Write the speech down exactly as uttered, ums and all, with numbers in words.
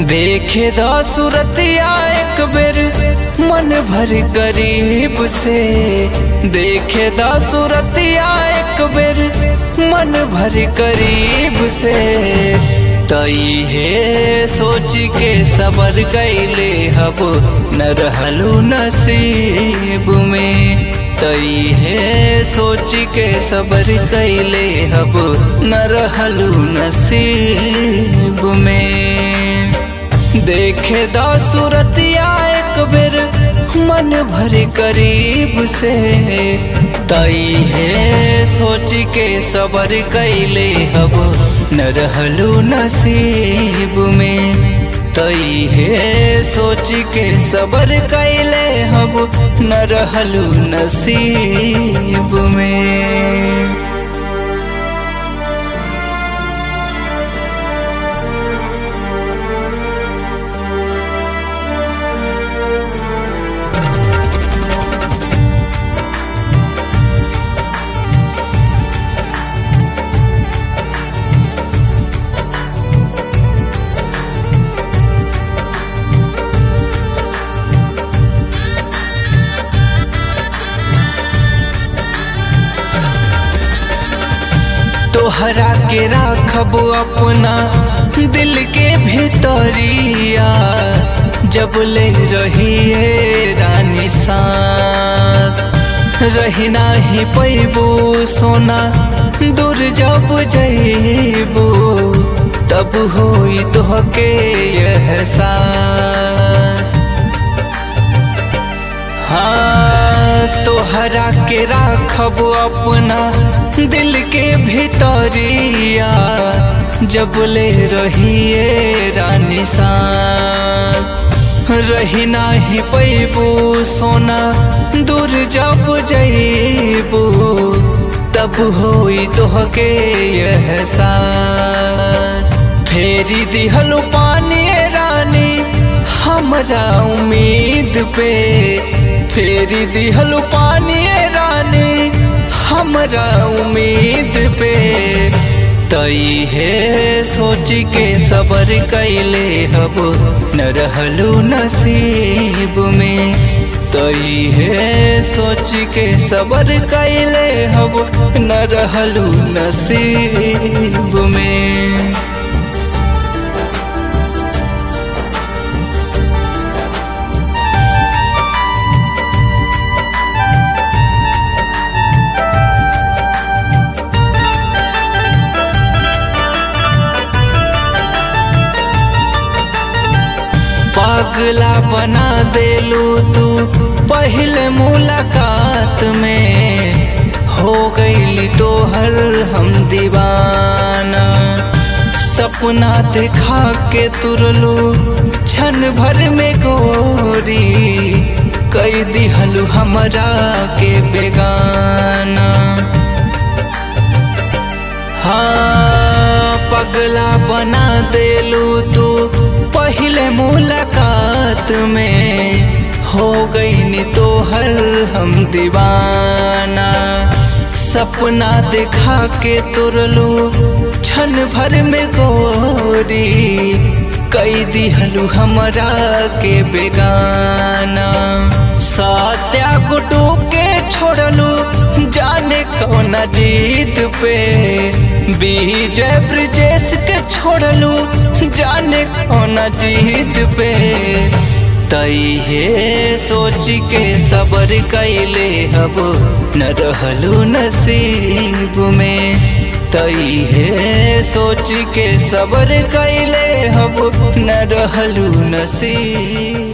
देखे द सूरतिया एक बेर मन भर करीब से, देखे द सूरतिया एक बेर मन भर करीब से। तई है सोच के सबर कैले हब न रहलू नसीब में, तई है सोच के सबर कैले हब न रहलू नसीब में। देखे द सूरतिया एक बेर मन भर करीब से, तई है सोच के सबर कैले हब न रहलू नसीब में, तई है सोच के सबर कैले हब न रहलू नसीब में। तोहरा के राखब अपना दिल के भीतरिया, जब ले रही रानी सांस रही नाही पैबू सोना, दूर जब जइबू तब होई तोहके एहसास। हाँ तोहरा के राखब अपना दिल के भीतरिया, जब ले रही रानी सांस रही नाही पैबू सोना, दूर जब जइबू तब होई तोहके एहसास। फेरी दिहलू पानी रानी हमरा उम्मीद पे, फेरी दिहलू पानी रानी हमरा उम्मीद पे। तई है सोच के सबर कैले हब न रहलू नसीब में, तई है सोच के सबर कैले हब न रहलू नसीब में। पागला बना देलू तू पहले मुलाकात में, हो गईली तोहर हम दीवाना। सपना देखा के तुरलू क्षण भर में गोरी, कई दिहलू हमरा के बेगाना। हाँ पगला बना देलू तू पहले मुलाकात में, हो गई तोहर हम दीवाना। सपना देखा के तुरलू क्षण भर में गोरी, कई दिहलू हमरा के बेगाना। सात्या गुटू के छोड़लू जाने कौन जीत पे, विजय ब्रजेश के छोड़लू जाने कौन जीत पे। तई है सोच के सबर कैले हब न रहलू नसीब में, तई है सोच के सबर कैले हब न रहलू नसीब।